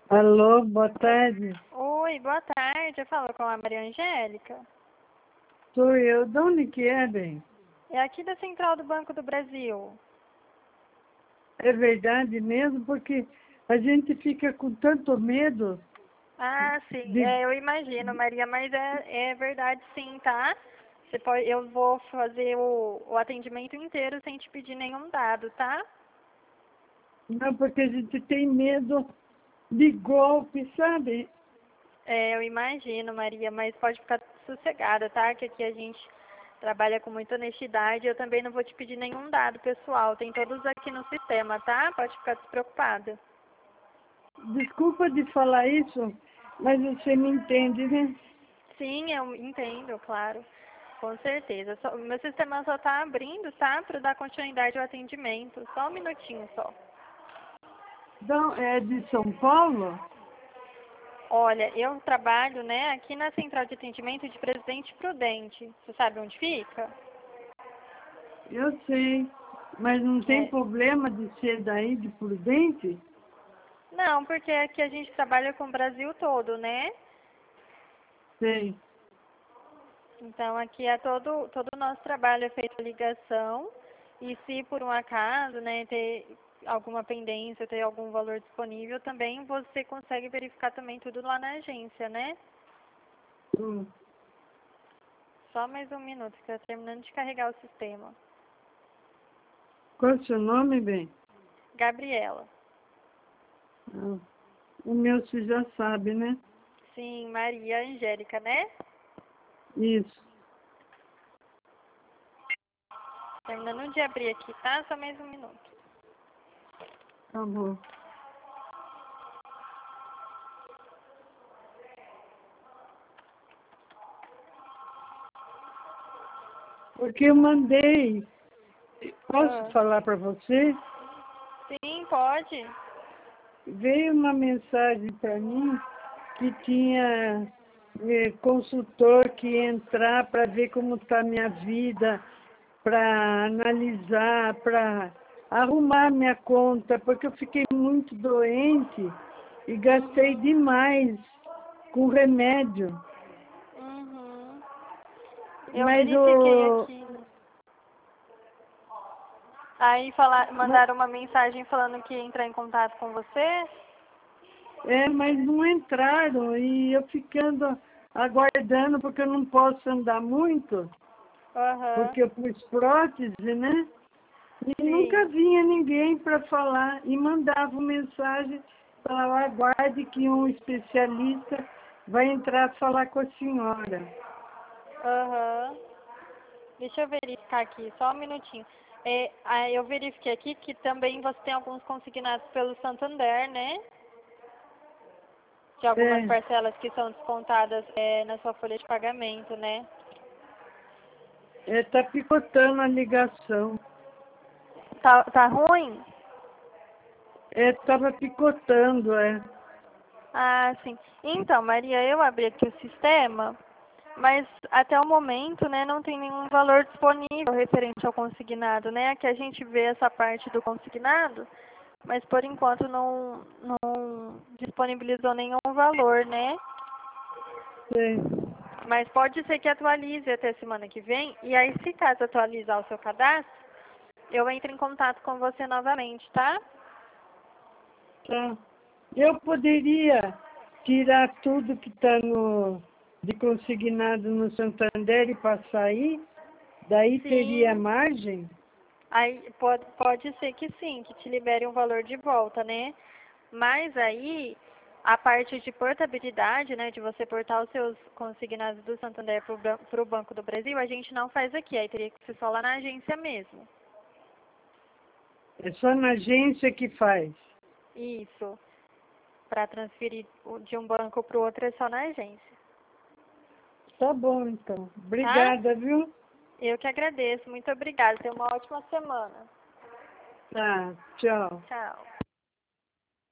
Alô, boa tarde. Oi, boa tarde. Eu falo com a Maria Angélica. Sou eu. De onde que é, bem? É aqui da Central do Banco do Brasil. É verdade mesmo? Porque a gente fica com tanto medo Ah, sim. de... Eu imagino, Maria, mas é verdade sim, tá? Eu vou fazer o atendimento inteiro sem te pedir nenhum dado, tá? Não, porque a gente tem medo de golpe, sabe? Eu imagino, Maria, mas pode ficar sossegada, tá? Que aqui a gente trabalha com muita honestidade. Eu também não vou te pedir nenhum dado pessoal. Tem todos aqui no sistema, tá? Pode ficar despreocupada. Desculpa de falar isso, mas você me entende, né? Sim, eu entendo, claro. Com certeza. O meu sistema só está abrindo, tá? Para dar continuidade ao atendimento. Só um minutinho só. Então, é de São Paulo? Olha, eu trabalho, né, aqui na Central de Atendimento de Presidente Prudente. Você sabe onde fica? Eu sei, mas não tem É. problema de ser daí de Prudente? Não, porque aqui a gente trabalha com o Brasil todo, né? Sei. Então aqui é todo o nosso trabalho é feito ligação. E se por um acaso, né, ter alguma pendência, ter algum valor disponível, também você consegue verificar também tudo lá na agência, né? Hum. Só mais um minuto, que está terminando de carregar o sistema. Qual é o seu nome, bem? Gabriela. Ah, o meu você já sabe, né? Sim, Maria Angélica, né? Isso. Terminando de abrir aqui, tá? Só mais um minuto. Tá bom. Porque eu mandei. Posso Ah, falar para você? sim, pode. Veio uma mensagem para mim que tinha consultor que ia entrar para ver como está minha vida, para analisar, para arrumar minha conta, porque eu fiquei muito doente e gastei demais com remédio. Uhum. Eu Mas verifiquei o. aqui. Aí mandaram uma mensagem falando que ia entrar em contato com você? Mas não entraram e eu ficando aguardando porque eu não posso andar muito, Aham. porque eu pus prótese, né? E nunca Sim. vinha ninguém para falar e mandava mensagem, falava, aguarde que um especialista vai entrar falar com a senhora. Aham. Deixa eu verificar aqui, só um minutinho. Eu verifiquei aqui que também você tem alguns consignados pelo Santander, né? De algumas É, parcelas que são descontadas na sua folha de pagamento, né? tá picotando a ligação. Tá ruim? Tava picotando, é. Ah, sim. Então, Maria, eu abri aqui o sistema, mas até o momento, né, não tem nenhum valor disponível referente ao consignado, né? Aqui a gente vê essa parte do consignado, mas por enquanto não disponibilizou nenhum valor, né? Sei. Mas pode ser que atualize até semana que vem, e aí se caso atualizar o seu cadastro, eu entro em contato com você novamente, tá? Tá. Eu poderia tirar tudo que está de consignado no Santander e passar aí? Daí teria Sim, margem? aí pode ser que sim, que te libere um valor de volta, né? Mas aí, a parte de portabilidade, né, de você portar os seus consignados do Santander para o Banco do Brasil, a gente não faz aqui, aí teria que ser só lá na agência mesmo. É só na agência que faz. Isso, para transferir de um banco para o outro é só na agência, Tá bom, então. tá? Obrigada, viu? Eu que agradeço, muito obrigada, tenha uma ótima semana. Tá, tchau. Tchau.